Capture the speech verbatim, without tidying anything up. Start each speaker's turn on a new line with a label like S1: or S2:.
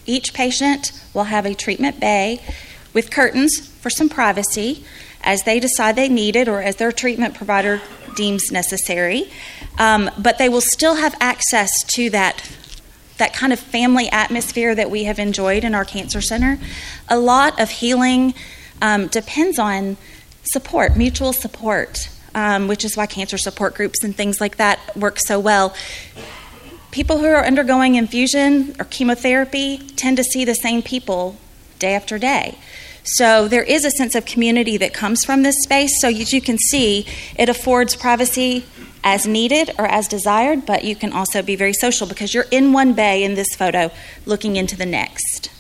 S1: Each patient will have a treatment bay with curtains for some privacy as they decide they need it or as their treatment provider deems necessary. Um, but they will still have access to that that kind of family atmosphere that we have enjoyed in our cancer center. A lot of healing um, depends on support, mutual support, um, which is why cancer support groups and things like that work so well. People who are undergoing infusion or chemotherapy tend to see the same people day after day. So there is a sense of community that comes from this space. So as you can see, it affords privacy as needed or as desired, but you can also be very social because you're in one bay in this photo looking into the next.